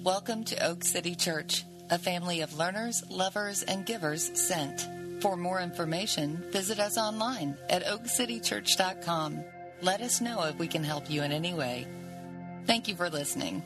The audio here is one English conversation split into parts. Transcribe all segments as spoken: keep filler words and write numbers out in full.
Welcome to Oak City Church, a family of learners, lovers, and givers sent. For more information, visit us online at oak city church dot com. Let us know if we can help you in any way. Thank you for listening.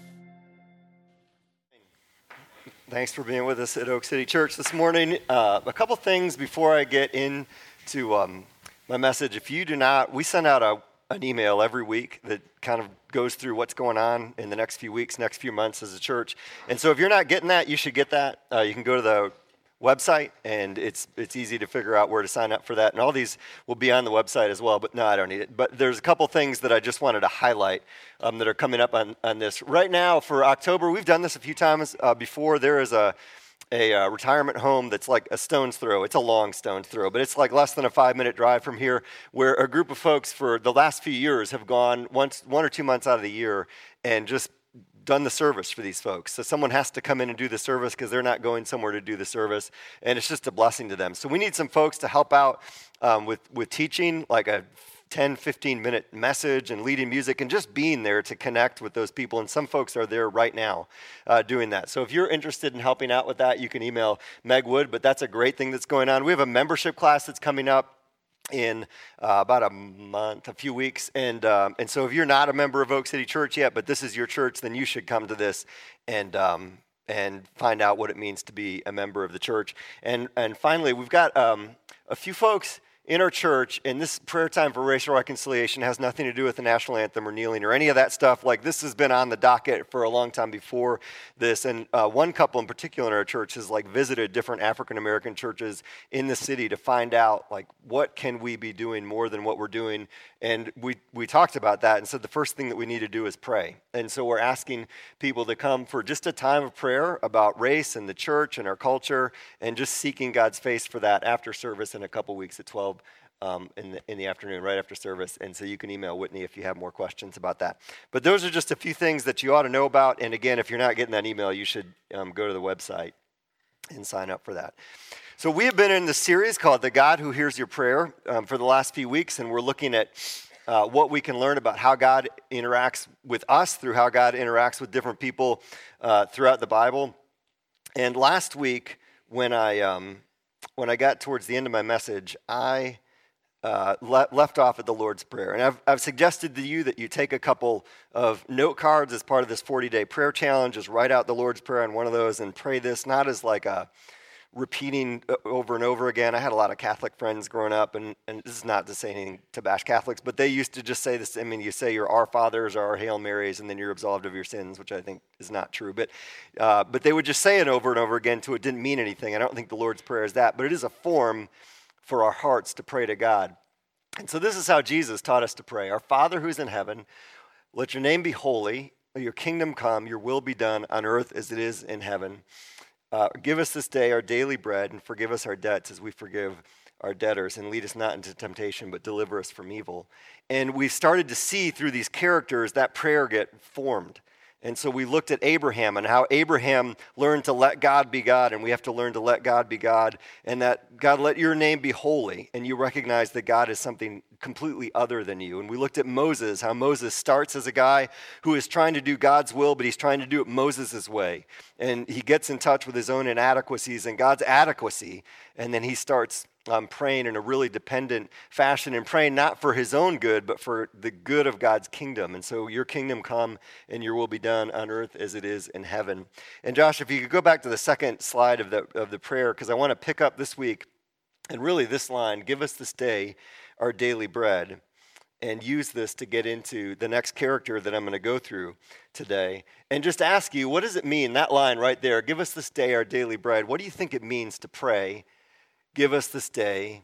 Thanks for being with us at Oak City Church this morning. Uh, a couple things before I get into um, my message. If you do not, we send out a, an email every week that kind of goes through what's going on in the next few weeks, next few months as a church. And so if you're not getting that, you should get that. Uh, you can go to the website, and it's it's easy to figure out where to sign up for that. And all these will be on the website as well, but no, I don't need it. But there's a couple things that I just wanted to highlight um, that are coming up on, on this. Right now for October, we've done this a few times uh, before. There is a a uh, retirement home that's like a stone's throw. It's a long stone's throw, but it's like less than a five-minute drive from here, where a group of folks for the last few years have gone once, one or two months out of the year and just done the service for these folks. So someone has to come in and do the service because they're not going somewhere to do the service, and it's just a blessing to them. So we need some folks to help out um, with, with teaching, like a ten, fifteen minute message and leading music and just being there to connect with those people. And some folks are there right now uh, doing that. So if you're interested in helping out with that, you can email Meg Wood, but that's a great thing that's going on. We have a membership class that's coming up in uh, about a month, a few weeks. And um, and so if you're not a member of Oak City Church yet, but this is your church, then you should come to this and um, and find out what it means to be a member of the church. And and finally, we've got um, a few folks in our church, and this prayer time for racial reconciliation has nothing to do with the national anthem or kneeling or any of that stuff. Like, this has been on the docket for a long time before this. And uh, one couple in particular in our church has like visited different African American churches in the city to find out like what can we be doing more than what we're doing. And we we talked about that and said the first thing that we need to do is pray. And so we're asking people to come for just a time of prayer about race and the church and our culture, and just seeking God's face for that after service in a couple weeks at twelve. Um, in the in the afternoon, right after service. And so you can email Whitney if you have more questions about that. But those are just a few things that you ought to know about. And again, if you're not getting that email, you should um, go to the website and sign up for that. So we have been in the series called The God Who Hears Your Prayer um, for the last few weeks, and we're looking at uh, what we can learn about how God interacts with us through how God interacts with different people uh, throughout the Bible. And last week, when I um, when I got towards the end of my message, I Uh, le- left off at the Lord's Prayer. And I've, I've suggested to you that you take a couple of note cards as part of this forty-day prayer challenge. Just write out the Lord's Prayer on one of those and pray this, not as like a repeating over and over again. I had a lot of Catholic friends growing up, and, and this is not to say anything to bash Catholics, but they used to just say this. I mean, you say your Our Fathers or our Hail Marys, and then you're absolved of your sins, which I think is not true. But uh, but they would just say it over and over again till it didn't mean anything. I don't think the Lord's Prayer is that, but it is a form for our hearts to pray to God. And so this is how Jesus taught us to pray. Our Father who's in heaven, let your name be holy, your kingdom come, your will be done on earth as it is in heaven. Uh, give us this day our daily bread, and forgive us our debts as we forgive our debtors, and lead us not into temptation, but deliver us from evil. And we started to see through these characters that prayer get formed. And so we looked at Abraham and how Abraham learned to let God be God, and we have to learn to let God be God, and that, God, let your name be holy, and you recognize that God is something completely other than you. And we looked at Moses, how Moses starts as a guy who is trying to do God's will, but he's trying to do it Moses' way. And he gets in touch with his own inadequacies and God's adequacy, and then he starts Um, praying in a really dependent fashion, and praying not for his own good, but for the good of God's kingdom. And so your kingdom come and your will be done on earth as it is in heaven. And Josh, if you could go back to the second slide of the of the prayer, because I want to pick up this week, and really this line, give us this day our daily bread, and use this to get into the next character that I'm going to go through today. And just ask you, what does it mean, that line right there, give us this day our daily bread, what do you think it means to pray, give us this day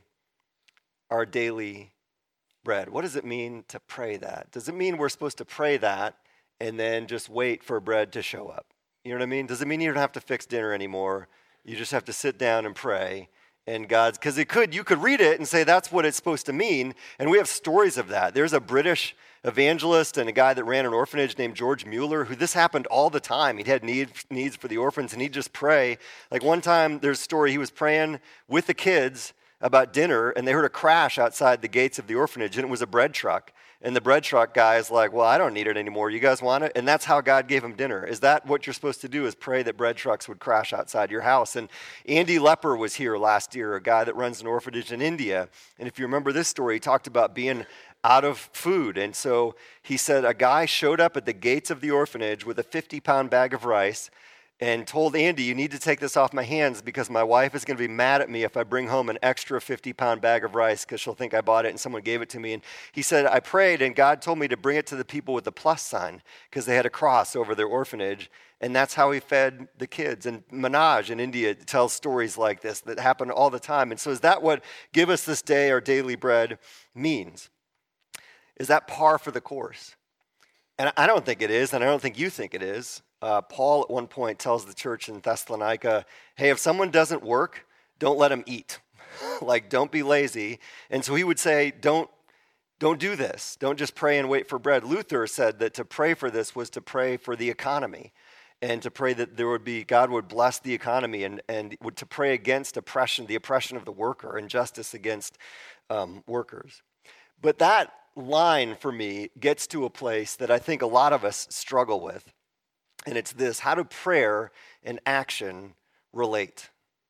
our daily bread? What does it mean to pray that? Does it mean we're supposed to pray that and then just wait for bread to show up? You know what I mean? Does it mean you don't have to fix dinner anymore? You just have to sit down and pray, and God's, because it could, you could read it and say that's what it's supposed to mean, and we have stories of that. There's a British evangelist and a guy that ran an orphanage named George Mueller, who this happened all the time. He'd had need, needs for the orphans, and he'd just pray. Like one time, there's a story, he was praying with the kids about dinner, and they heard a crash outside the gates of the orphanage, and it was a bread truck. And the bread truck guy is like, well, I don't need it anymore. You guys want it? And that's how God gave him dinner. Is that what you're supposed to do, is pray that bread trucks would crash outside your house? And Andy Lepper was here last year, a guy that runs an orphanage in India. And if you remember this story, he talked about being out of food. And so he said a guy showed up at the gates of the orphanage with a fifty-pound bag of rice and told Andy, you need to take this off my hands because my wife is going to be mad at me if I bring home an extra fifty-pound bag of rice because she'll think I bought it and someone gave it to me. And he said, I prayed and God told me to bring it to the people with the plus sign because they had a cross over their orphanage. And that's how he fed the kids. And Manoj in India tells stories like this that happen all the time. And so is that what give us this day our daily bread means? Is that par for the course? And I don't think it is, and I don't think you think it is. Uh, Paul at one point tells the church in Thessalonica, hey, if someone doesn't work, don't let them eat. Like, don't be lazy. And so he would say, don't, don't do this. Don't just pray and wait for bread. Luther said that to pray for this was to pray for the economy and to pray that there would be, God would bless the economy and, and would, to pray against oppression, the oppression of the worker and justice against um, workers. But that line for me gets to a place that I think a lot of us struggle with. And it's this: how do prayer and action relate?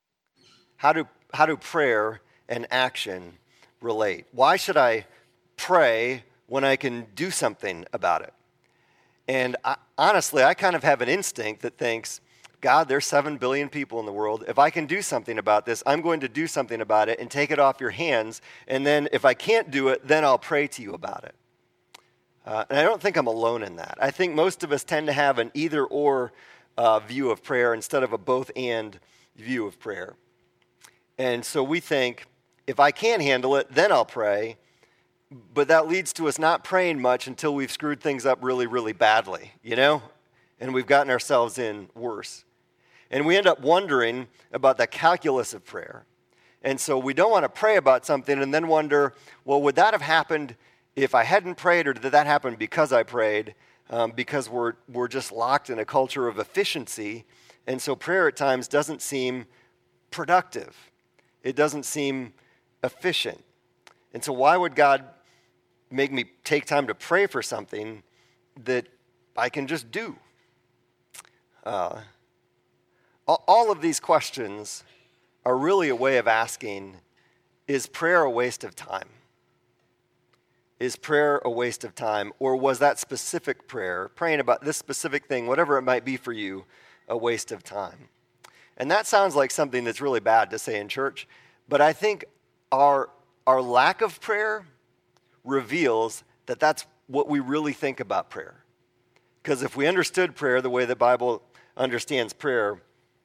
How do, how do prayer and action relate? Why should I pray when I can do something about it? And I, honestly, I kind of have an instinct that thinks, God, there's seven billion people in the world. If I can do something about this, I'm going to do something about it and take it off your hands. And then if I can't do it, then I'll pray to you about it. Uh, and I don't think I'm alone in that. I think most of us tend to have an either-or uh, view of prayer instead of a both-and view of prayer. And so we think, if I can't handle it, then I'll pray. But that leads to us not praying much until we've screwed things up really, really badly, you know? And we've gotten ourselves in worse. And we end up wondering about the calculus of prayer. And so we don't want to pray about something and then wonder, well, would that have happened if I hadn't prayed, or did that happen because I prayed? Um, because we're we're just locked in a culture of efficiency, and so prayer at times doesn't seem productive. It doesn't seem efficient. And so why would God make me take time to pray for something that I can just do? Uh, all of these questions are really a way of asking, is prayer a waste of time? Is prayer a waste of time? Or was that specific prayer, praying about this specific thing, whatever it might be for you, a waste of time? And that sounds like something that's really bad to say in church, but I think our, our lack of prayer reveals that that's what we really think about prayer. Because if we understood prayer the way the Bible understands prayer,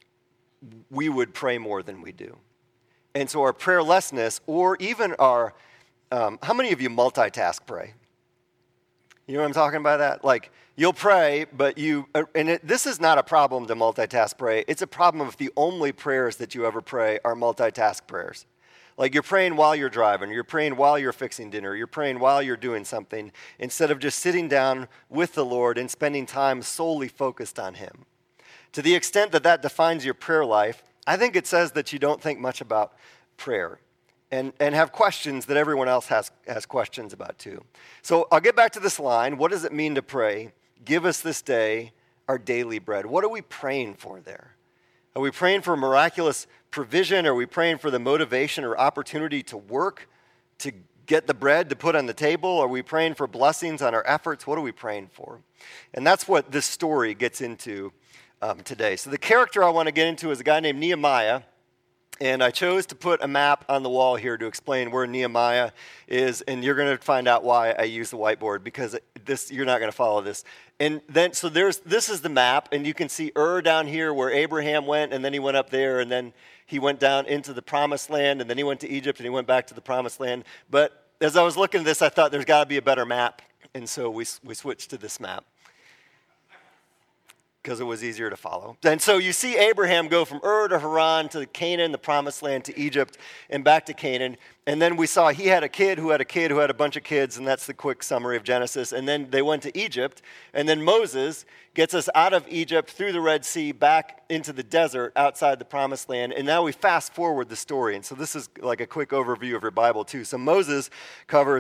we would pray more than we do. And so our prayerlessness, or even our Um, how many of you multitask pray? You know what I'm talking about that? Like, you'll pray, but you, and it, this is not a problem to multitask pray. It's a problem if the only prayers that you ever pray are multitask prayers. Like, you're praying while you're driving, you're praying while you're fixing dinner, you're praying while you're doing something, instead of just sitting down with the Lord and spending time solely focused on Him. To the extent that that defines your prayer life, I think it says that you don't think much about prayer. And, and have questions that everyone else has, has questions about too. So I'll get back to this line. What does it mean to pray? Give us this day our daily bread. What are we praying for there? Are we praying for miraculous provision? Are we praying for the motivation or opportunity to work, to get the bread to put on the table? Are we praying for blessings on our efforts? What are we praying for? And that's what this story gets into um, today. So the character I want to get into is a guy named Nehemiah. And I chose to put a map on the wall here to explain where Nehemiah is, and you're going to find out why I use the whiteboard, because this you're not going to follow this. And then, so there's this is the map, and you can see Ur down here where Abraham went, and then he went up there, and then he went down into the Promised Land, and then he went to Egypt, and he went back to the Promised Land. But as I was looking at this, I thought there's got to be a better map, and so we we switched to this map, because it was easier to follow. And so you see Abraham go from Ur to Haran to Canaan, the Promised Land, to Egypt, and back to Canaan. And then we saw he had a kid who had a kid who had a bunch of kids, and that's the quick summary of Genesis. And then they went to Egypt, and then Moses gets us out of Egypt through the Red Sea back into the desert outside the Promised Land. And now we fast forward the story. And so this is like a quick overview of your Bible too. So Moses covers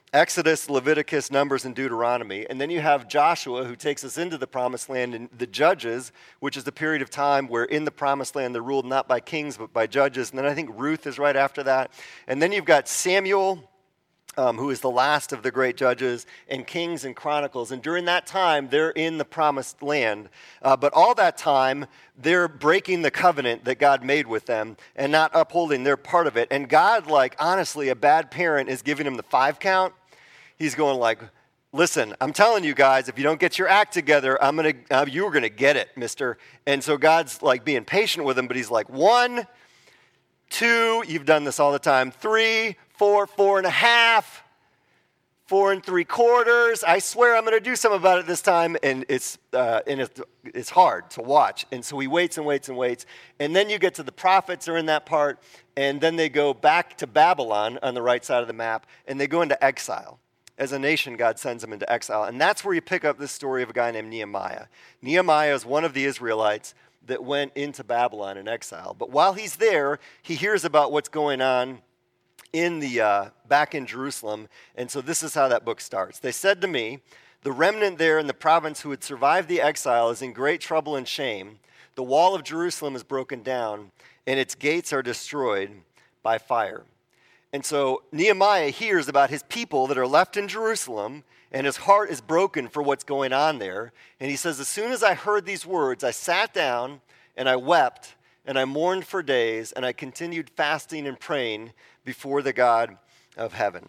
Exodus, Leviticus, Numbers, and Deuteronomy. And then you have Joshua, who takes us into the promised land, and the Judges, which is the period of time where in the promised land they're ruled not by kings but by judges. And then I think Ruth is right after that. And then you've got Samuel, um, who is the last of the great judges, and Kings and Chronicles. And during that time, they're in the promised land. Uh, but all that time, they're breaking the covenant that God made with them and not upholding their part of it. And God, like, honestly, a bad parent is giving them the five count. He's going like, listen, I'm telling you guys, if you don't get your act together, I'm gonna, uh, you're gonna get it, mister. And so God's like being patient with him, but he's like, one, two, you've done this all the time, three, four, four and a half, four and three quarters. I swear I'm gonna do something about it this time. And it's uh, and it's, it's hard to watch. And so he waits and waits and waits. And then you get to the prophets are in that part, and then they go back to Babylon on the right side of the map, and they go into exile. As a nation, God sends them into exile. And that's where you pick up this story of a guy named Nehemiah. Nehemiah is one of the Israelites that went into Babylon in exile. But while he's there, he hears about what's going on in the uh, back in Jerusalem. And so this is how that book starts. They said to me, the remnant there in the province who had survived the exile is in great trouble and shame. The wall of Jerusalem is broken down, and its gates are destroyed by fire. And so Nehemiah hears about his people that are left in Jerusalem, and his heart is broken for what's going on there. And he says, as soon as I heard these words, I sat down and I wept and I mourned for days, and I continued fasting and praying before the God of heaven.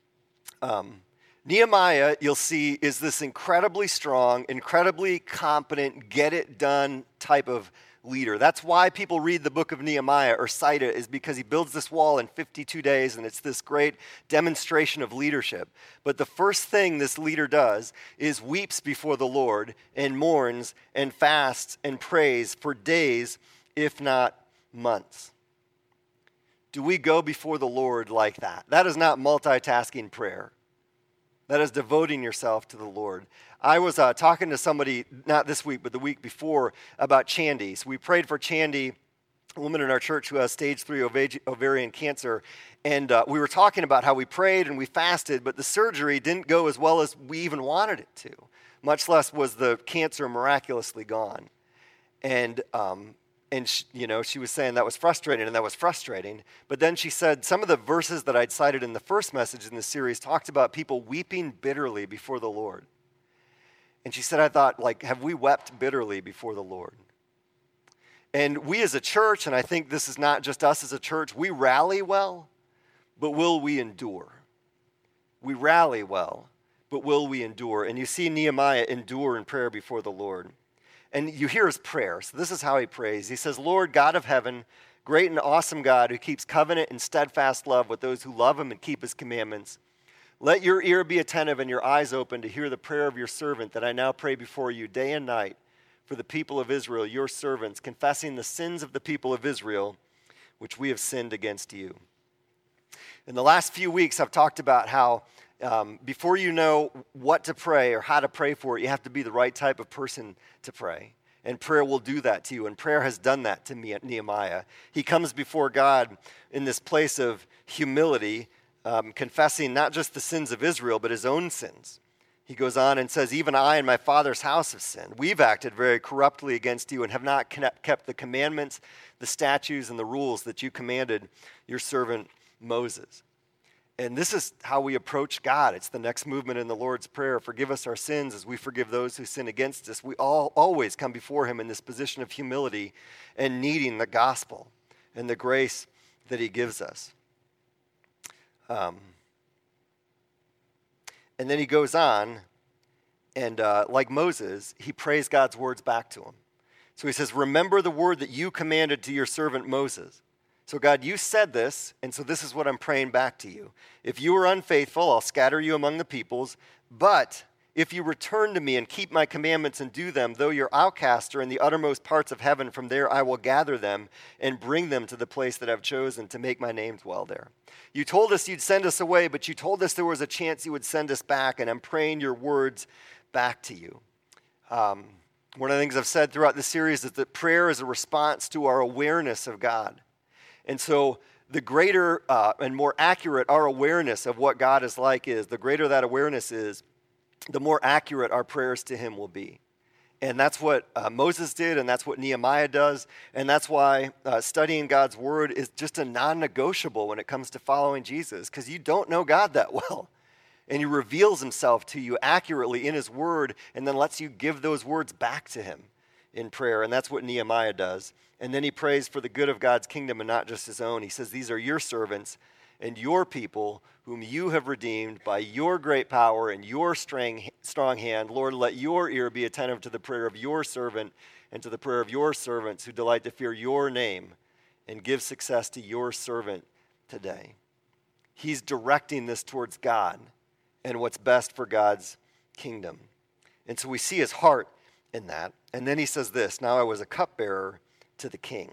Um, Nehemiah, you'll see, is this incredibly strong, incredibly competent, get-it-done type of leader. That's why people read the book of Nehemiah or cite it, is because he builds this wall in fifty-two days, and it's this great demonstration of leadership. But the first thing this leader does is weeps before the Lord and mourns and fasts and prays for days, if not months. Do we go before the Lord like that? That is not multitasking prayer. That is devoting yourself to the Lord. I was uh, talking to somebody, not this week, but the week before, about Chandy. So we prayed for Chandy, a woman in our church who has stage three ova- ovarian cancer. And uh, we were talking about how we prayed and we fasted, but the surgery didn't go as well as we even wanted it to, much less was the cancer miraculously gone. And, um, and she, you know, she was saying that was frustrating, and that was frustrating. But then she said some of the verses that I'd cited in the first message in the series talked about people weeping bitterly before the Lord. And she said, I thought, like, have we wept bitterly before the Lord? And we as a church, and I think this is not just us as a church, we rally well, but will we endure? We rally well, but will we endure? And you see Nehemiah endure in prayer before the Lord. And you hear his prayer. So this is how he prays. He says, Lord, God of heaven, great and awesome God who keeps covenant and steadfast love with those who love him and keep his commandments. Let your ear be attentive and your eyes open to hear the prayer of your servant that I now pray before you day and night for the people of Israel, your servants, confessing the sins of the people of Israel, which we have sinned against you. In the last few weeks, I've talked about how um, before you know what to pray or how to pray for it, you have to be the right type of person to pray. And prayer will do that to you. And prayer has done that to me at Nehemiah. He comes before God in this place of humility, Um, confessing not just the sins of Israel, but his own sins. He goes on and says, even I and my father's house have sinned. We've acted very corruptly against you and have not kept the commandments, the statutes, and the rules that you commanded your servant Moses. And this is how we approach God. It's the next movement in the Lord's Prayer. Forgive us our sins as we forgive those who sin against us. We all always come before him in this position of humility and needing the gospel and the grace that he gives us. Um, and then he goes on, and uh, like Moses, he prays God's words back to him. So he says, remember the word that you commanded to your servant Moses. So God, you said this, and so this is what I'm praying back to you. If you are unfaithful, I'll scatter you among the peoples, but if you return to me and keep my commandments and do them, though your outcasts are in the uttermost parts of heaven, from there I will gather them and bring them to the place that I've chosen to make my name dwell there. You told us you'd send us away, but you told us there was a chance you would send us back, and I'm praying your words back to you. Um, one of the things I've said throughout this series is that prayer is a response to our awareness of God. And so the greater uh, and more accurate our awareness of what God is like is, the greater that awareness is, the more accurate our prayers to him will be. And that's what uh, Moses did, and that's what Nehemiah does, and that's why uh, studying God's word is just a non-negotiable when it comes to following Jesus, because you don't know God that well. And he reveals himself to you accurately in his word, and then lets you give those words back to him in prayer, and that's what Nehemiah does. And then he prays for the good of God's kingdom and not just his own. He says, these are your servants and your people whom you have redeemed by your great power and your strong hand. Lord, let your ear be attentive to the prayer of your servant and to the prayer of your servants who delight to fear your name, and give success to your servant today. He's directing this towards God and what's best for God's kingdom. And so we see his heart in that. And then he says this, now I was a cupbearer to the king.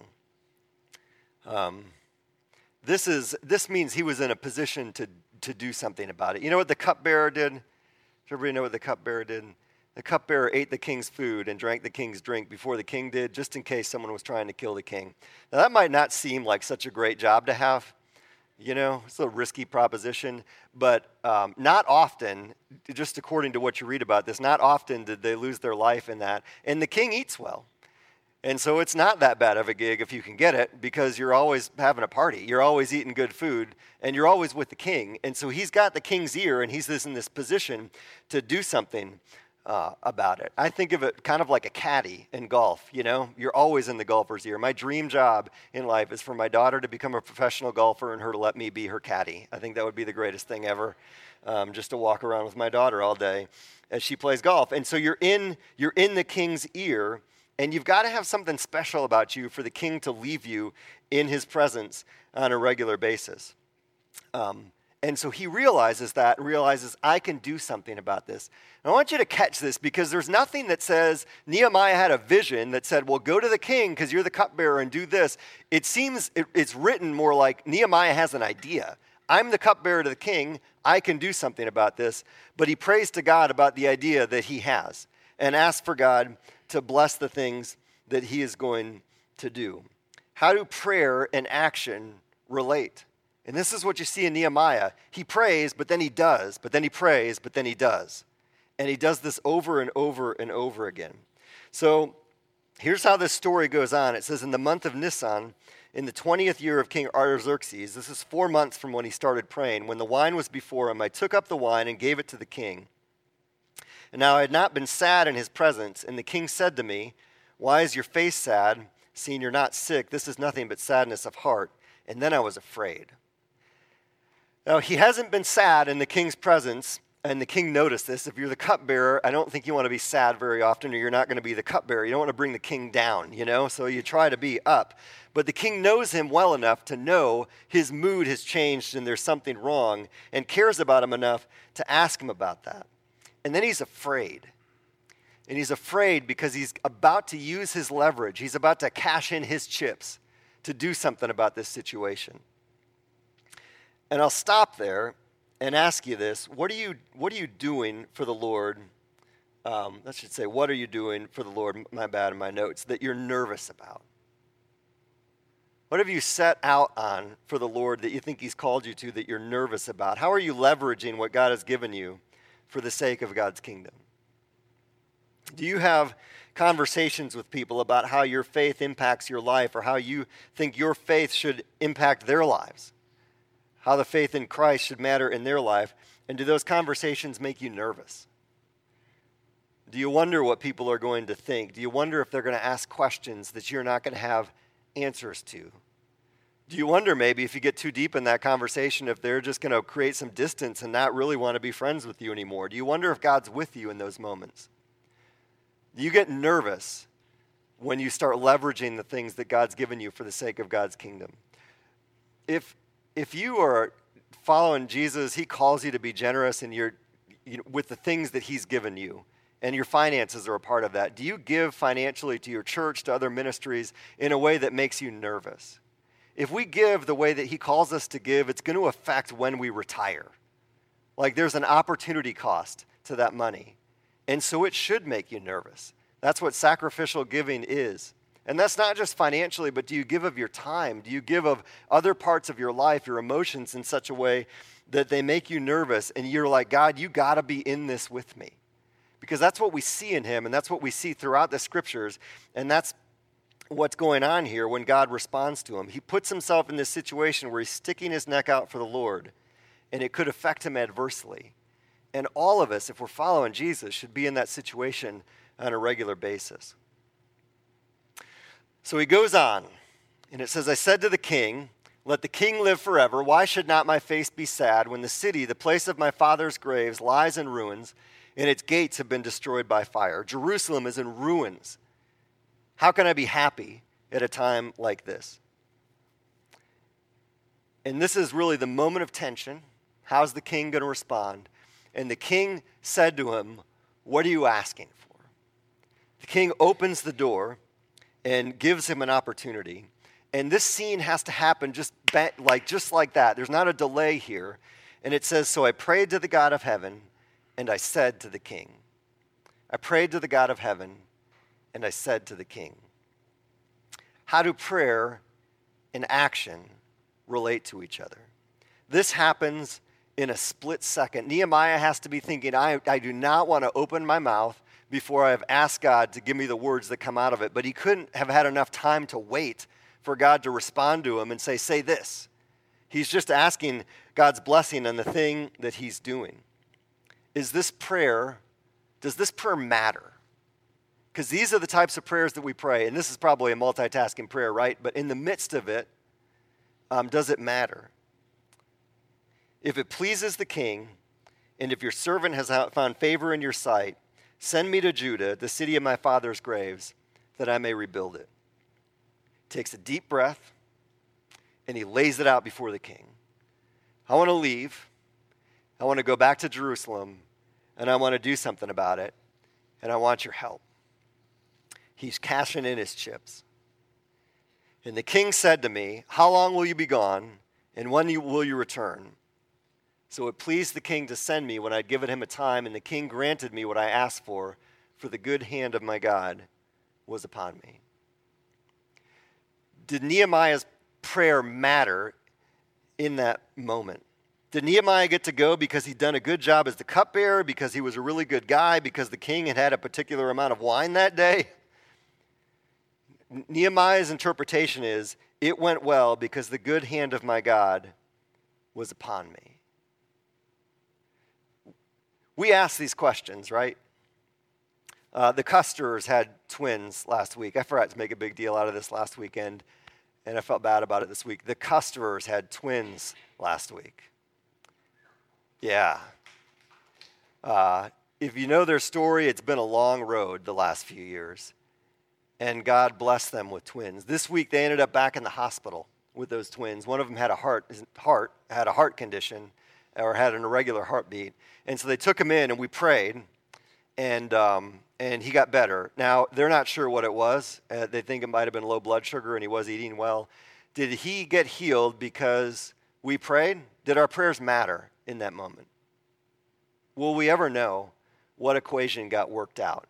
Um, this is this means he was in a position to, to do something about it. You know what the cupbearer did? Does everybody know what the cupbearer did? The cupbearer ate the king's food and drank the king's drink before the king did, just in case someone was trying to kill the king. Now that might not seem like such a great job to have. You know, it's a risky proposition, but um, not often, just according to what you read about this, not often did they lose their life in that. And the king eats well. And so it's not that bad of a gig if you can get it, because you're always having a party. You're always eating good food, and you're always with the king. And so he's got the king's ear, and he's this, in this position to do something uh, about it. I think of it kind of like a caddy in golf, you know? You're always in the golfer's ear. My dream job in life is for my daughter to become a professional golfer and her to let me be her caddy. I think that would be the greatest thing ever, um, just to walk around with my daughter all day as she plays golf. And so you're in, you're in the king's ear, and you've got to have something special about you for the king to leave you in his presence on a regular basis. Um, and so he realizes that and realizes, I can do something about this. And I want you to catch this, because there's nothing that says Nehemiah had a vision that said, well, go to the king because you're the cupbearer and do this. It seems it, it's written more like Nehemiah has an idea. I'm the cupbearer to the king. I can do something about this. But he prays to God about the idea that he has and asks for God to bless the things that he is going to do. How do prayer and action relate? And this is what you see in Nehemiah. He prays, but then he does, but then he prays, but then he does. And he does this over and over and over again. So here's how this story goes on. It says, in the month of Nisan, in the twentieth year of King Artaxerxes, this is four months from when he started praying, when the wine was before him, I took up the wine and gave it to the king. And now I had not been sad in his presence, and the king said to me, why is your face sad, seeing you're not sick? This is nothing but sadness of heart. And then I was afraid. Now, he hasn't been sad in the king's presence, and the king noticed this. If you're the cupbearer, I don't think you want to be sad very often, or you're not going to be the cupbearer. You don't want to bring the king down, you know, so you try to be up. But the king knows him well enough to know his mood has changed and there's something wrong, and cares about him enough to ask him about that. And then he's afraid. And he's afraid because he's about to use his leverage. He's about to cash in his chips to do something about this situation. And I'll stop there and ask you this. What are you, what are you doing for the Lord? Um, I should say, what are you doing for the Lord, my bad in my notes, that you're nervous about? What have you set out on for the Lord that you think he's called you to that you're nervous about? How are you leveraging what God has given you for the sake of God's kingdom? Do you have conversations with people about how your faith impacts your life, or how you think your faith should impact their lives? How the faith in Christ should matter in their life? And do those conversations make you nervous? Do you wonder what people are going to think? Do you wonder if they're going to ask questions that you're not going to have answers to? Do you wonder maybe if you get too deep in that conversation, if they're just going to create some distance and not really want to be friends with you anymore? Do you wonder if God's with you in those moments? Do you get nervous when you start leveraging the things that God's given you for the sake of God's kingdom? If if you are following Jesus, he calls you to be generous in your, you know, with the things that he's given you, and your finances are a part of that. Do you give financially to your church, to other ministries, in a way that makes you nervous? If we give the way that he calls us to give, it's going to affect when we retire. Like, there's an opportunity cost to that money. And so it should make you nervous. That's what sacrificial giving is. And that's not just financially, but do you give of your time? Do you give of other parts of your life, your emotions, in such a way that they make you nervous and you're like, God, you got to be in this with me? Because that's what we see in him, and that's what we see throughout the scriptures, and that's what's going on here when God responds to him. He puts himself in this situation where he's sticking his neck out for the Lord, and it could affect him adversely. And all of us, if we're following Jesus, should be in that situation on a regular basis. So he goes on, and it says, I said to the king, let the king live forever. Why should not my face be sad when the city, the place of my father's graves, lies in ruins, and its gates have been destroyed by fire? Jerusalem is in ruins. How can I be happy at a time like this? And this is really the moment of tension. How's the king going to respond? And the king said to him, what are you asking for? The king opens the door and gives him an opportunity. And this scene has to happen just ba- like just like that. There's not a delay here. And it says, so I prayed to the God of heaven, and I said to the king. I prayed to the God of heaven, and I said to the king. How do prayer and action relate to each other? This happens in a split second. Nehemiah has to be thinking, I, I do not want to open my mouth before I have asked God to give me the words that come out of it. But he couldn't have had enough time to wait for God to respond to him and say, say this. He's just asking God's blessing on the thing that he's doing. Is this prayer, does this prayer matter? Because these are the types of prayers that we pray, and this is probably a multitasking prayer, right? But in the midst of it, um, does it matter? If it pleases the king, and if your servant has found favor in your sight, send me to Judah, the city of my father's graves, that I may rebuild it. Takes a deep breath, and he lays it out before the king. I want to leave. I want to go back to Jerusalem, and I want to do something about it, and I want your help. He's cashing in his chips. And the king said to me, how long will you be gone, and when will you return? So it pleased the king to send me when I'd given him a time, and the king granted me what I asked for, for the good hand of my God was upon me. Did Nehemiah's prayer matter in that moment? Did Nehemiah get to go because he'd done a good job as the cupbearer, because he was a really good guy, because the king had had a particular amount of wine that day? Nehemiah's interpretation is, it went well because the good hand of my God was upon me. We ask these questions, right? Uh, the Custers had twins last week. I forgot to make a big deal out of this last weekend, and I felt bad about it this week. The Custers had twins last week. Yeah. Uh, if you know their story, it's been a long road the last few years, and God blessed them with twins. This week, they ended up back in the hospital with those twins. One of them had a heart, heart had a heart condition, or had an irregular heartbeat. And so they took him in, and we prayed, and um, and he got better. Now, they're not sure what it was. Uh, they think it might have been low blood sugar, and he was eating well. Did he get healed because we prayed? Did our prayers matter in that moment? Will we ever know what equation got worked out?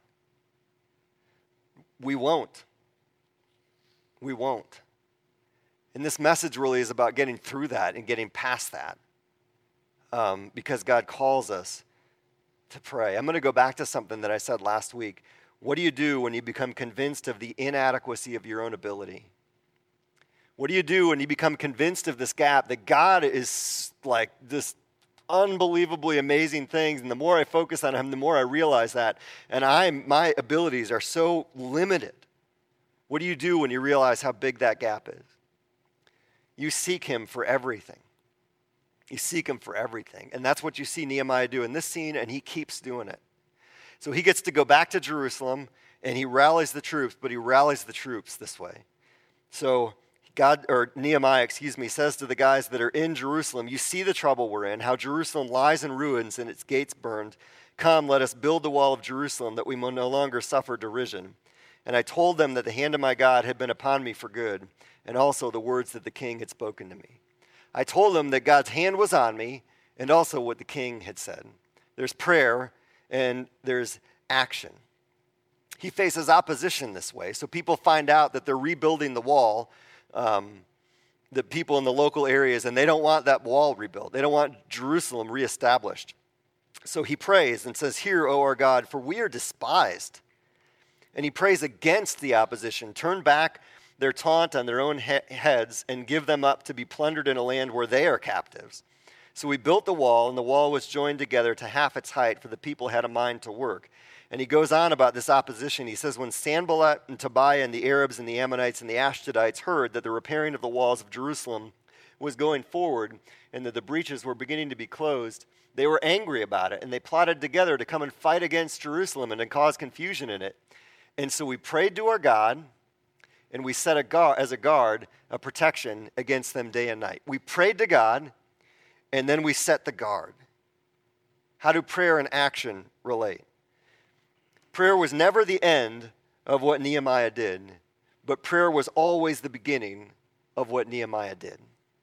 We won't. We won't. And this message really is about getting through that and getting past that. Um, because God calls us to pray. I'm going to go back to something that I said last week. What do you do when you become convinced of the inadequacy of your own ability? What do you do when you become convinced of this gap, that God is like this unbelievably amazing things, and the more I focus on him, the more I realize that, and I, my abilities are so limited. What do you do when you realize how big that gap is? You seek him for everything. You seek him for everything. And that's what you see Nehemiah do in this scene, and he keeps doing it. So he gets to go back to Jerusalem, and he rallies the troops, but he rallies the troops this way. So God, or Nehemiah, excuse me, says to the guys that are in Jerusalem, you see the trouble we're in, how Jerusalem lies in ruins and its gates burned. Come, let us build the wall of Jerusalem, that we may no longer suffer derision. And I told them that the hand of my God had been upon me for good, and also the words that the king had spoken to me. I told them that God's hand was on me, and also what the king had said. There's prayer, and there's action. he faces opposition this way. So people find out that they're rebuilding the wall, um, the people in the local areas, and they don't want that wall rebuilt. They don't want Jerusalem reestablished. So he prays and says, "Hear, O our God, for we are despised." And he prays against the opposition. Turn back their taunt on their own he- heads and give them up to be plundered in a land where they are captives. So we built the wall, and the wall was joined together to half its height, for the people had a mind to work. And he goes on about this opposition. He says, when Sanballat and Tobiah and the Arabs and the Ammonites and the Ashdodites heard that the repairing of the walls of Jerusalem was going forward and that the breaches were beginning to be closed, they were angry about it, and they plotted together to come and fight against Jerusalem and to cause confusion in it. And so we prayed to our God, and we set a guard, as a guard, a protection against them day and night. We prayed to God, and then we set the guard. How do prayer and action relate? Prayer was never the end of what Nehemiah did, but prayer was always the beginning of what Nehemiah did.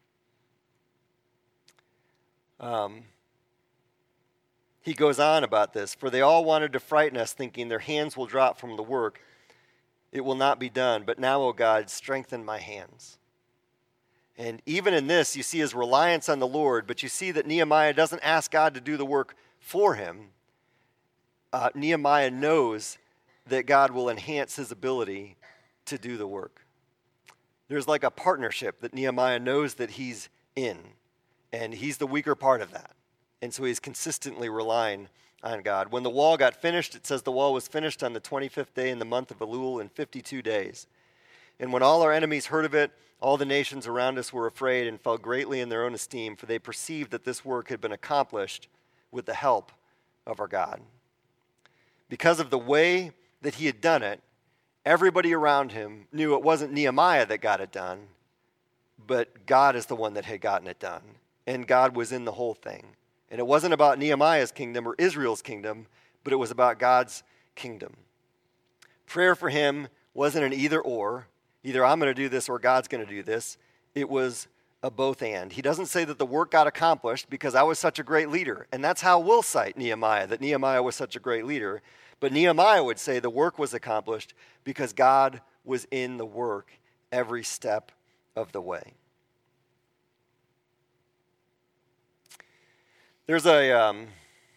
Um, he goes on about this. For they all wanted to frighten us, thinking their hands will drop from the work. It will not be done. But now, O God, strengthen my hands. And even in this, you see his reliance on the Lord, but you see that Nehemiah doesn't ask God to do the work for him. Uh, Nehemiah knows that God will enhance his ability to do the work. There's like a partnership that Nehemiah knows that he's in, and he's the weaker part of that. And so he's consistently relying on God. When the wall got finished, it says the wall was finished on the twenty-fifth day in the month of Elul in fifty-two days. And when all our enemies heard of it, all the nations around us were afraid and fell greatly in their own esteem, for they perceived that this work had been accomplished with the help of our God. Because of the way that he had done it, everybody around him knew it wasn't Nehemiah that got it done, but God is the one that had gotten it done. And God was in the whole thing. And it wasn't about Nehemiah's kingdom or Israel's kingdom, but it was about God's kingdom. Prayer for him wasn't an either or. Either I'm going to do this or God's going to do this. It was a both and. He doesn't say that the work got accomplished because I was such a great leader. And that's how we'll cite Nehemiah, that Nehemiah was such a great leader. But Nehemiah would say the work was accomplished because God was in the work every step of the way. There's a, um,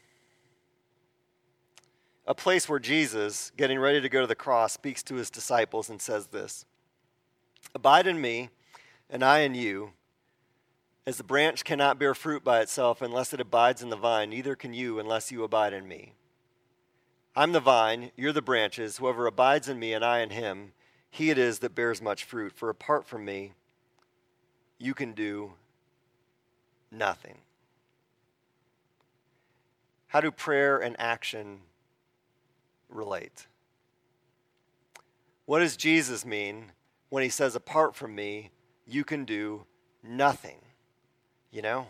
a place where Jesus, getting ready to go to the cross, speaks to his disciples and says this: "Abide in me, and I in you. As the branch cannot bear fruit by itself unless it abides in the vine, neither can you unless you abide in me. I'm the vine, you're the branches. Whoever abides in me and I in him, he it is that bears much fruit. For apart from me, you can do nothing." How do prayer and action relate? What does Jesus mean when he says, apart from me, you can do nothing? You know?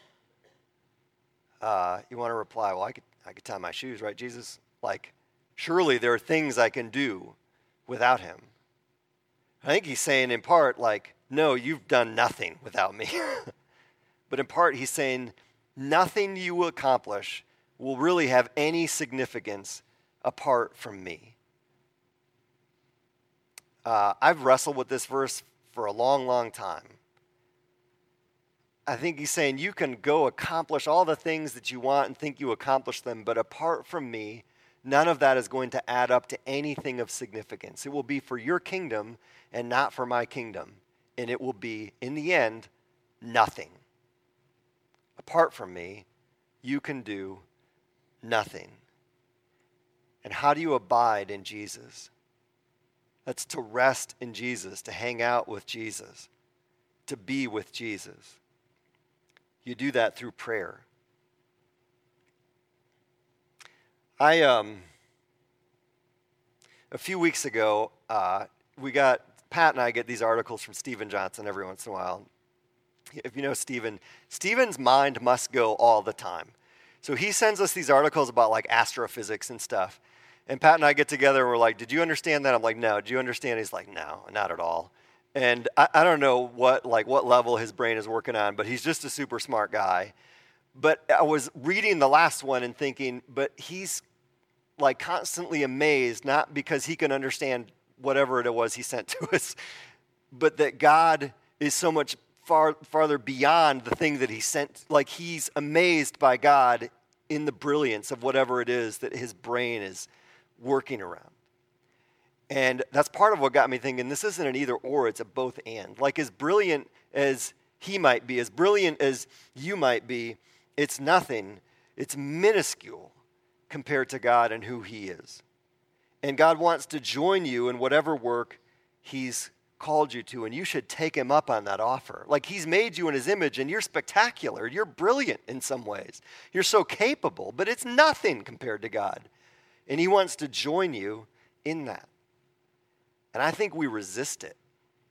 Uh, you want to reply, well, I could, I could tie my shoes, right, Jesus? Like, surely there are things I can do without him. I think he's saying in part, like, no, you've done nothing without me. But in part, he's saying, nothing you will accomplish will really have any significance apart from me. Uh, I've wrestled with this verse for a long, long time. I think he's saying you can go accomplish all the things that you want and think you accomplish them, but apart from me, none of that is going to add up to anything of significance. It will be for your kingdom and not for my kingdom. And it will be, in the end, nothing. Apart from me, you can do nothing. And how do you abide in Jesus? That's to rest in Jesus, to hang out with Jesus, to be with Jesus. You do that through prayer. I, um, a few weeks ago, uh, we got, Pat and I get these articles from Stephen Johnson every once in a while. If you know Stephen, Stephen's mind must go all the time. So he sends us these articles about like astrophysics and stuff. And Pat and I get together and we're like, did you understand that? I'm like, no. Did you understand? He's like, no, not at all. And I, I don't know what like what level his brain is working on, but he's just a super smart guy. But I was reading the last one and thinking, but he's like constantly amazed, not because he can understand whatever it was he sent to us, but that God is so much far farther beyond the thing that he sent. Like he's amazed by God in the brilliance of whatever it is that his brain is working around. And that's part of what got me thinking, this isn't an either or, it's a both and. Like as brilliant as he might be, as brilliant as you might be, it's nothing, it's minuscule compared to God and who he is. And God wants to join you in whatever work he's called you to, and you should take him up on that offer. Like he's made you in his image, and you're spectacular. You're brilliant in some ways. You're so capable, but it's nothing compared to God. And he wants to join you in that. And I think we resist it.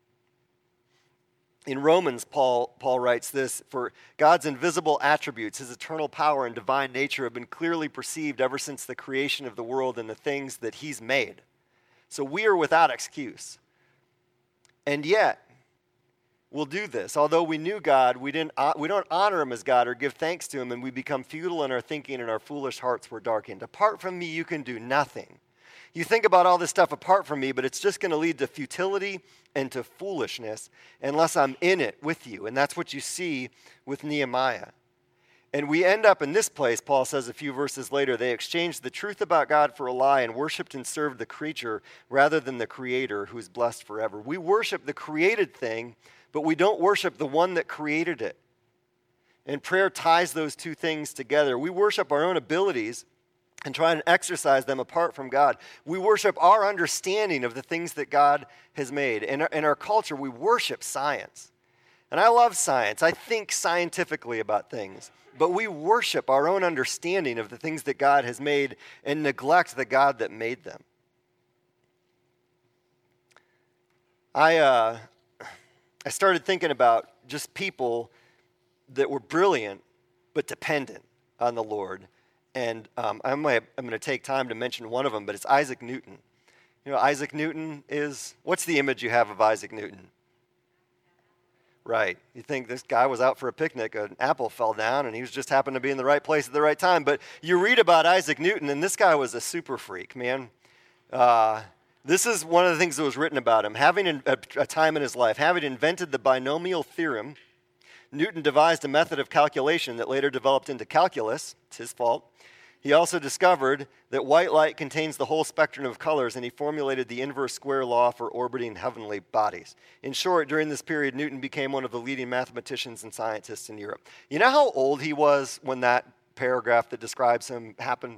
In Romans, Paul, Paul writes this, for God's invisible attributes, his eternal power and divine nature have been clearly perceived ever since the creation of the world and the things that he's made. So we are without excuse. And yet, we'll do this. Although we knew God, we, didn't, we don't honor him as God or give thanks to him, and we become futile in our thinking and our foolish hearts were darkened. Apart from me, you can do nothing. You think about all this stuff apart from me, but it's just going to lead to futility and to foolishness unless I'm in it with you. And that's what you see with Nehemiah. And we end up in this place, Paul says a few verses later, they exchanged the truth about God for a lie and worshiped and served the creature rather than the creator who is blessed forever. We worship the created thing, but we don't worship the one that created it. And prayer ties those two things together. We worship our own abilities and try and exercise them apart from God. We worship our understanding of the things that God has made. In our, in our culture, we worship science. And I love science. I think scientifically about things. But we worship our own understanding of the things that God has made and neglect the God that made them. I, uh, I started thinking about just people that were brilliant but dependent on the Lord. And um, I'm, I'm going to take time to mention one of them, but it's Isaac Newton. You know, Isaac Newton is, what's the image you have of Isaac Newton? Right. You think this guy was out for a picnic, an apple fell down, and he was just happened to be in the right place at the right time. But you read about Isaac Newton, and this guy was a super freak, man. Uh, this is one of the things that was written about him. Having a, a time in his life, having invented the binomial theorem, Newton devised a method of calculation that later developed into calculus. It's his fault. He also discovered that white light contains the whole spectrum of colors, and he formulated the inverse square law for orbiting heavenly bodies. In short, during this period, Newton became one of the leading mathematicians and scientists in Europe. You know how old he was when that paragraph that describes him happened?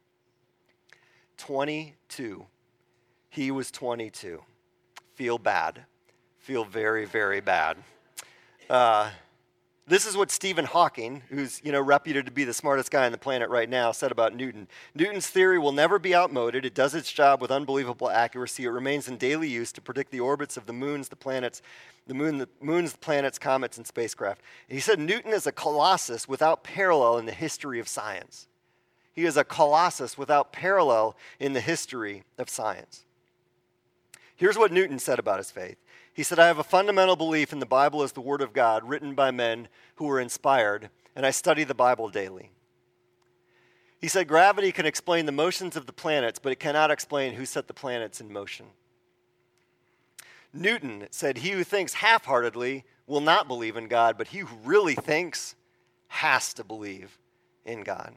twenty-two. He was twenty-two. Feel bad. Feel very, very bad. Uh... This is what Stephen Hawking, who's, you know, reputed to be the smartest guy on the planet right now, said about Newton. Newton's theory will never be outmoded. It does its job with unbelievable accuracy. It remains in daily use to predict the orbits of the moons, the planets, the moon, the moons, the planets, comets, and spacecraft. And he said Newton is a colossus without parallel in the history of science. He is a colossus without parallel in the history of science. Here's what Newton said about his faith. He said, I have a fundamental belief in the Bible as the Word of God, written by men who were inspired, and I study the Bible daily. He said, gravity can explain the motions of the planets, but it cannot explain who set the planets in motion. Newton said, he who thinks half-heartedly will not believe in God, but he who really thinks has to believe in God.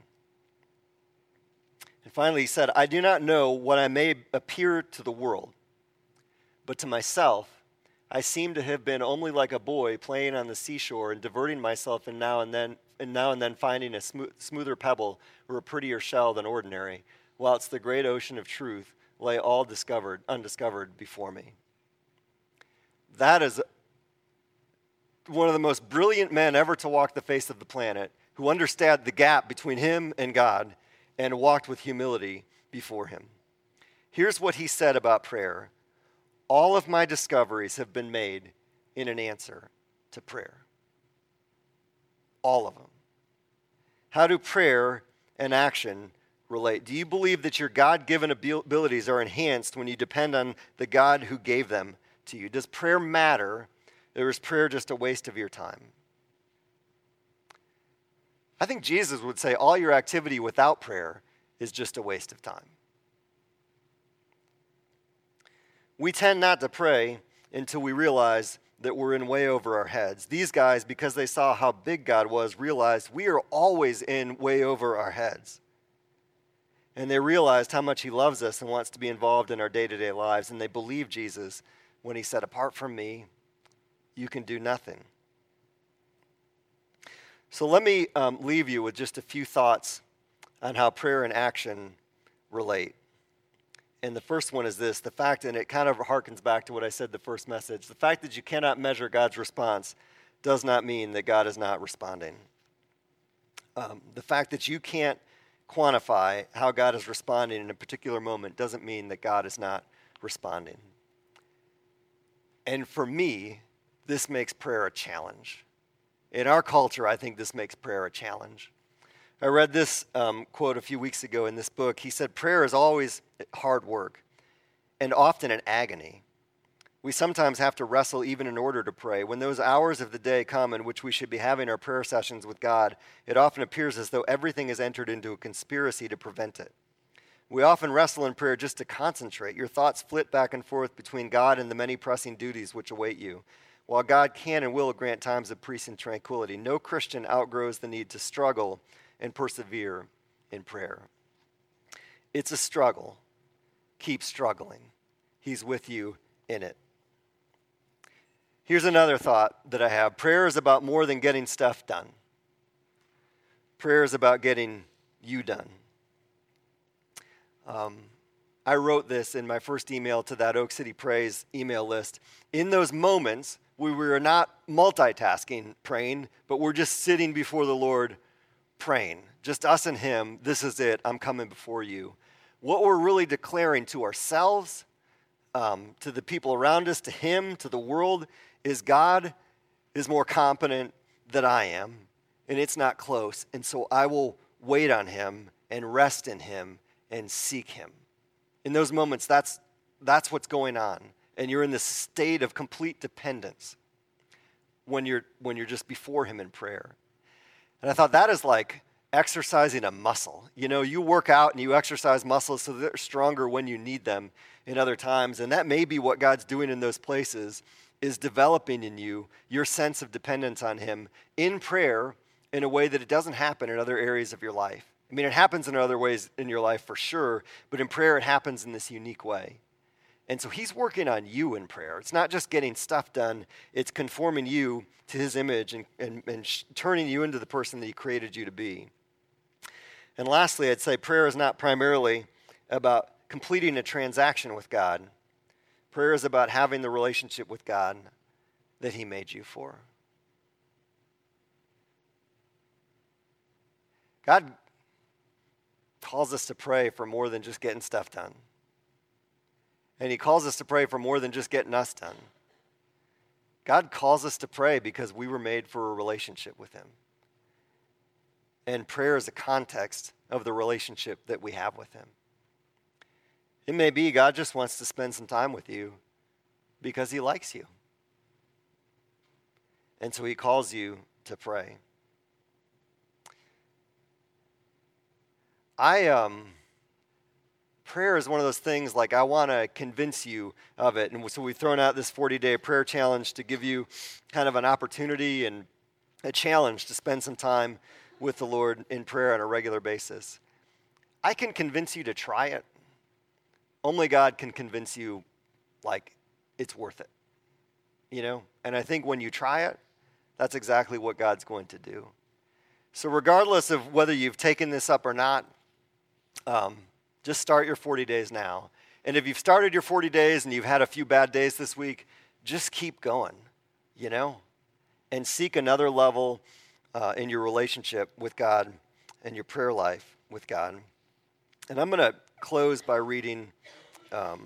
And finally, he said, I do not know what I may appear to the world, but to myself, I seem to have been only like a boy playing on the seashore and diverting myself and now and then and now and then finding a smooth, smoother pebble or a prettier shell than ordinary, whilst the great ocean of truth lay all discovered, undiscovered before me. That is one of the most brilliant men ever to walk the face of the planet, who understood the gap between him and God and walked with humility before him. Here's what he said about prayer. All of my discoveries have been made in an answer to prayer. All of them. How do prayer and action relate? Do you believe that your God-given abilities are enhanced when you depend on the God who gave them to you? Does prayer matter, or is prayer just a waste of your time? I think Jesus would say all your activity without prayer is just a waste of time. We tend not to pray until we realize that we're in way over our heads. These guys, because they saw how big God was, realized we are always in way over our heads. And they realized how much he loves us and wants to be involved in our day-to-day lives. And they believed Jesus when he said, apart from me, you can do nothing. So let me um, leave you with just a few thoughts on how prayer and action relate. And the first one is this, the fact, and it kind of harkens back to what I said the first message, the fact that you cannot measure God's response does not mean that God is not responding. Um, the fact that you can't quantify how God is responding in a particular moment doesn't mean that God is not responding. And for me, this makes prayer a challenge. In our culture, I think this makes prayer a challenge. I read this um, quote a few weeks ago in this book. He said, prayer is always hard work and often an agony. We sometimes have to wrestle even in order to pray. When those hours of the day come in which we should be having our prayer sessions with God, it often appears as though everything is entered into a conspiracy to prevent it. We often wrestle in prayer just to concentrate. Your thoughts flit back and forth between God and the many pressing duties which await you. While God can and will grant times of peace and tranquility, no Christian outgrows the need to struggle and persevere in prayer. It's a struggle. Keep struggling. He's with you in it. Here's another thought that I have. Prayer is about more than getting stuff done. Prayer is about getting you done. Um, I wrote this in my first email to that Oak City Praise email list. In those moments, we were not multitasking praying, but we're just sitting before the Lord praying. Just us and him. This is it. I'm coming before you. What we're really declaring to ourselves, um, to the people around us, to him, to the world, is God is more competent than I am, and it's not close. And so I will wait on him and rest in him and seek him. In those moments, that's that's what's going on. And you're in this state of complete dependence when you're when you're just before him in prayer. And I thought that is like exercising a muscle. You know, you work out and you exercise muscles so they're stronger when you need them in other times. And that may be what God's doing in those places, is developing in you your sense of dependence on him in prayer in a way that it doesn't happen in other areas of your life. I mean, it happens in other ways in your life for sure, but in prayer it happens in this unique way. And so he's working on you in prayer. It's not just getting stuff done. It's conforming you to his image and, and, and sh- turning you into the person that he created you to be. And lastly, I'd say prayer is not primarily about completing a transaction with God. Prayer is about having the relationship with God that he made you for. God calls us to pray for more than just getting stuff done. And he calls us to pray for more than just getting us done. God calls us to pray because we were made for a relationship with him. And prayer is a context of the relationship that we have with him. It may be God just wants to spend some time with you because he likes you. And so he calls you to pray. I, um... Prayer is one of those things like I want to convince you of it. And so we've thrown out this forty-day prayer challenge to give you kind of an opportunity and a challenge to spend some time with the Lord in prayer on a regular basis. I can convince you to try it. Only God can convince you, like, it's worth it. You know? And I think when you try it, that's exactly what God's going to do. So regardless of whether you've taken this up or not, um, just start your forty days now. And if you've started your forty days and you've had a few bad days this week, just keep going, you know, and seek another level uh, in your relationship with God and your prayer life with God. And I'm going to close by reading um,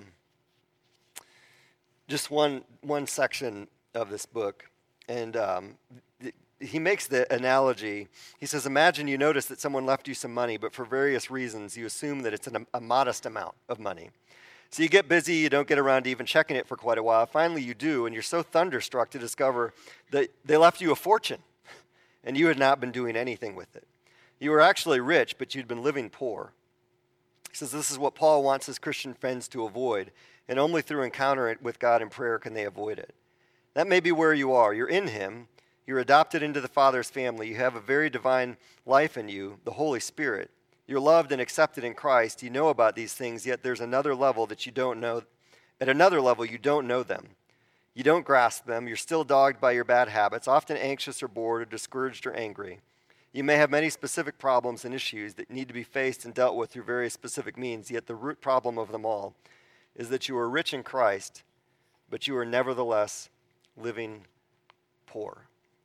just one one section of this book. And um, th- he makes the analogy. He says, imagine you notice that someone left you some money, but for various reasons, you assume that it's an, a modest amount of money. So you get busy, you don't get around to even checking it for quite a while. Finally, you do, and you're so thunderstruck to discover that they left you a fortune, and you had not been doing anything with it. You were actually rich, but you'd been living poor. He says this is what Paul wants his Christian friends to avoid, and only through encounter it with God in prayer can they avoid it. That may be where you are. You're in him. You're adopted into the Father's family. You have a very divine life in you, the Holy Spirit. You're loved and accepted in Christ. You know about these things, yet there's another level that you don't know. At another level, you don't know them. You don't grasp them. You're still dogged by your bad habits, often anxious or bored or discouraged or angry. You may have many specific problems and issues that need to be faced and dealt with through various specific means, yet the root problem of them all is that you are rich in Christ, but you are nevertheless living poor.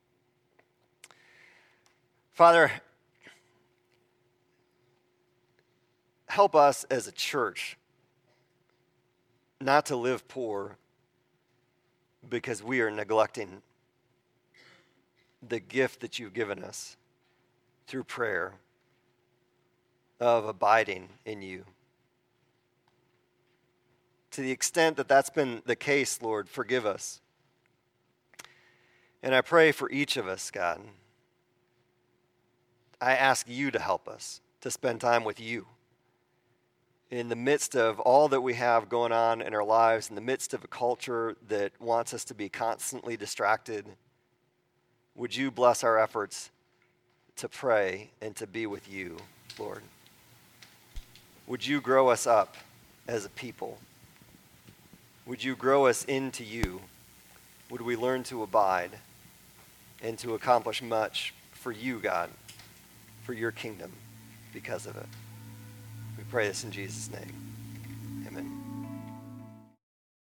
Father, help us as a church not to live poor because we are neglecting the gift that you've given us through prayer of abiding in you. To the extent that that's been the case, Lord, forgive us. And I pray for each of us, God. I ask you to help us to spend time with you. In the midst of all that we have going on in our lives, in the midst of a culture that wants us to be constantly distracted, would you bless our efforts to pray and to be with you, Lord? Would you grow us up as a people? Would you grow us into you? Would we learn to abide and to accomplish much for you, God, for your kingdom because of it? We pray this in Jesus' name.